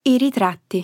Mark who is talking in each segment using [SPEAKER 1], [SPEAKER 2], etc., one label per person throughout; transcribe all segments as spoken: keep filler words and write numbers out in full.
[SPEAKER 1] I ritratti.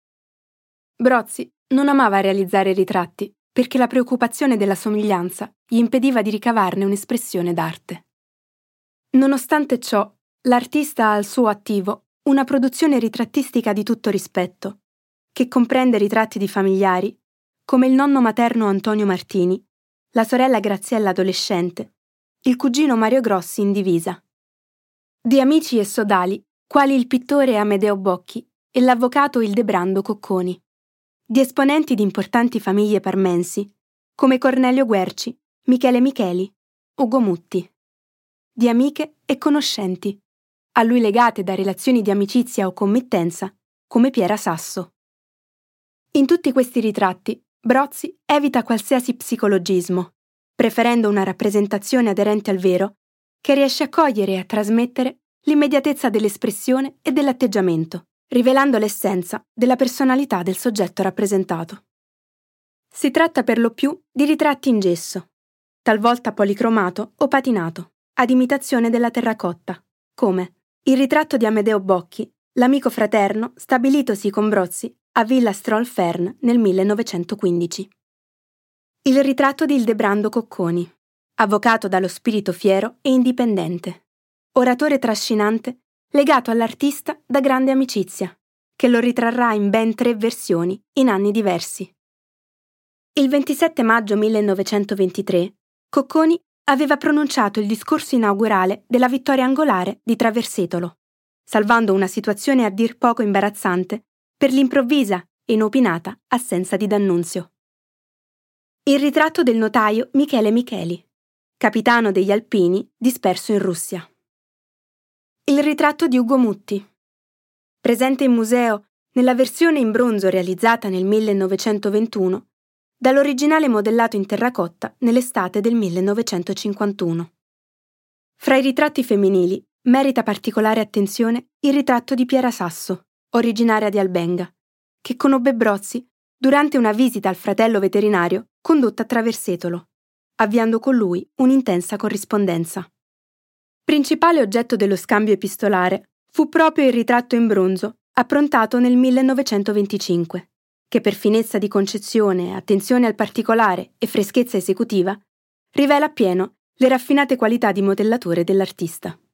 [SPEAKER 1] Brozzi non amava realizzare ritratti perché la preoccupazione della somiglianza gli impediva di ricavarne un'espressione d'arte. Nonostante ciò, l'artista ha al suo attivo una produzione ritrattistica di tutto rispetto, che comprende ritratti di familiari, come il nonno materno Antonio Martini, la sorella Graziella adolescente, il cugino Mario Grossi in divisa, di amici e sodali, quali il pittore Amedeo Bocchi e l'avvocato Ildebrando Cocconi, di esponenti di importanti famiglie parmensi, come Cornelio Guerci, Michele Micheli, Ugo Mutti, di amiche e conoscenti, a lui legate da relazioni di amicizia o committenza, come Piera Sasso. In tutti questi ritratti, Brozzi evita qualsiasi psicologismo, preferendo una rappresentazione aderente al vero, che riesce a cogliere e a trasmettere l'immediatezza dell'espressione e dell'atteggiamento, rivelando l'essenza della personalità del soggetto rappresentato. Si tratta per lo più di ritratti in gesso, talvolta policromato o patinato, ad imitazione della terracotta, come il ritratto di Amedeo Bocchi, l'amico fraterno stabilitosi con Brozzi a Villa Strolfern nel millenovecentoquindici. Il ritratto di Ildebrando Cocconi, avvocato dallo spirito fiero e indipendente, oratore trascinante legato all'artista da grande amicizia, che lo ritrarrà in ben tre versioni in anni diversi. Il ventisette maggio millenovecentoventitré, Cocconi aveva pronunciato il discorso inaugurale della vittoria angolare di Traversetolo, salvando una situazione a dir poco imbarazzante per l'improvvisa e inopinata assenza di D'Annunzio. Il ritratto del notaio Michele Micheli, capitano degli Alpini disperso in Russia. Il ritratto di Ugo Mutti, presente in museo nella versione in bronzo realizzata nel millenovecentoventuno, dall'originale modellato in terracotta nell'estate del millenovecentocinquantuno. Fra i ritratti femminili merita particolare attenzione il ritratto di Piera Sasso, originaria di Albenga, che conobbe Brozzi durante una visita al fratello veterinario condotta a Traversetolo, avviando con lui un'intensa corrispondenza. Principale oggetto dello scambio epistolare fu proprio il ritratto in bronzo approntato nel millenovecentoventicinque, che per finezza di concezione, attenzione al particolare e freschezza esecutiva, rivela appieno le raffinate qualità di modellatore dell'artista.